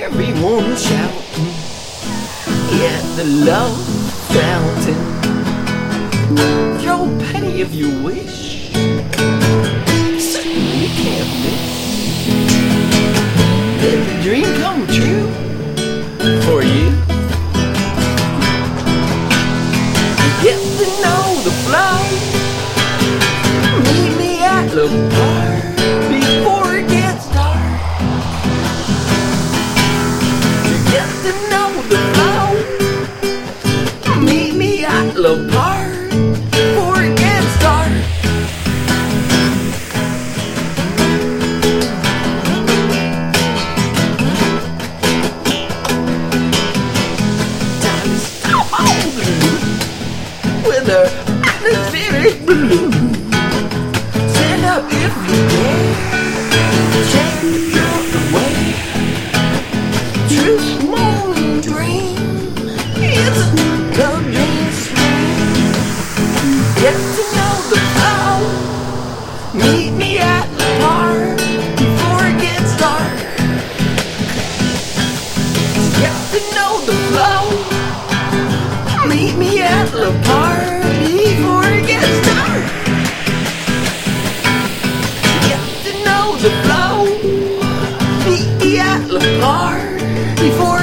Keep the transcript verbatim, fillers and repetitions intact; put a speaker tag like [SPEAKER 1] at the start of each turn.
[SPEAKER 1] everyone shouting at the love fountain. Throw a penny if you wish, something you can't miss. Let the dream come true for you. Get to know the flow. Meet me at the bar before it gets dark. Get to know the flow. Meet me at the bar before it gets dark. Time's all blue with a atmospheric blue. Stand up if you dare. Shake your way. True morning dream is the dream stream. Get to know the flow. Meet me at the bar before it gets dark. Get to know the flow. Meet me at the bar before it gets dark. Get to know the flow. Meet me at the bar before